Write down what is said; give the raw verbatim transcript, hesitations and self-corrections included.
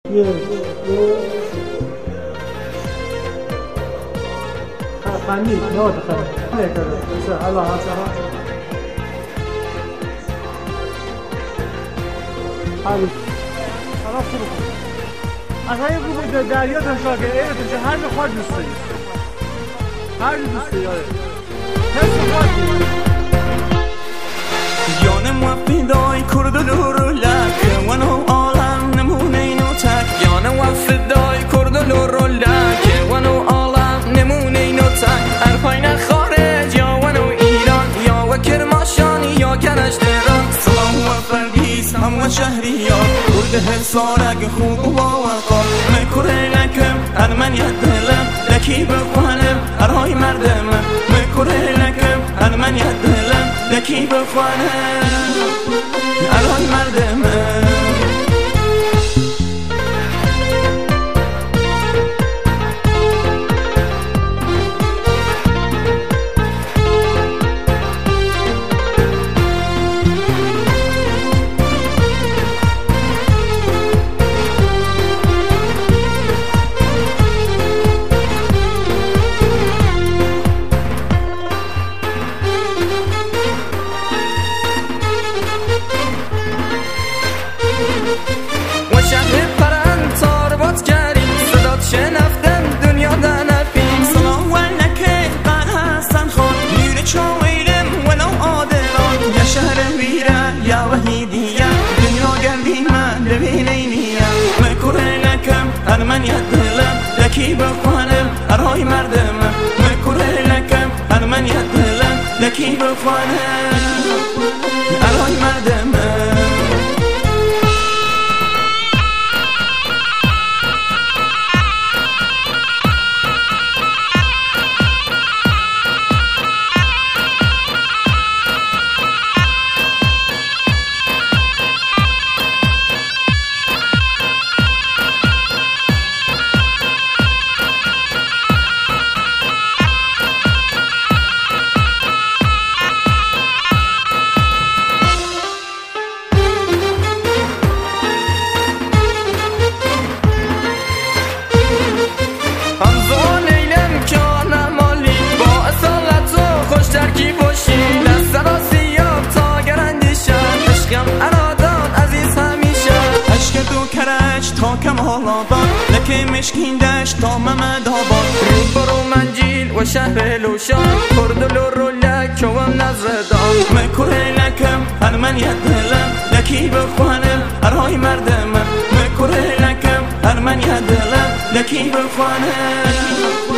یک دو خندید نه بخند نکرده بسه الله حسنا حالی خلاص شروع اصلا یک بود دریا تشاگه ایره تشه هر جا خواهد دوست دارید هر جا دوست دارید حس خواهد جان موفدای کرد و لورو لک ونو عالم نمونه اینو تک جان موفدای کرد و لورو لک ونو عالم نمونه اینو تک ارپای نخارج یا ونو ایران یا و کرماشان یا کنش دران سلام و فرگیز هم و شهریار کرد حسارک خوب و باوقار مکره لکم ارمن یدلم لکی بخوانم ارهای مردم مکره لکم ارمن یدلم لکی بخوانم ارهای مردم شهر پرند تاربات کردیم صدات شنفتم دنیا در نفیم سلام ولکه قن حسن خان نیر چاویلم ولو آدلان یا شهر ویره یا وحیدیه دنیا گردی من ببینینیم مکره لکم ارمن یدلم لکی بخوانم ارهای مردم مکره لکم ارمن یدلم لکی بخوانم ارهای مردم ترکی باشی دست را سیاب تا گرندیشن عشقم ارادان عزیز همیشه عشق دو کرج تا کمال آباد لکه مشکین دشت تا ممد آباد رود برو منجیل و شهر لوشان کرد لورو لک و نزدان مکره لکم ارمن یدلم لکی بخوانم ارهای مردم مکره لکم ارمن یدلم لکی بخوانم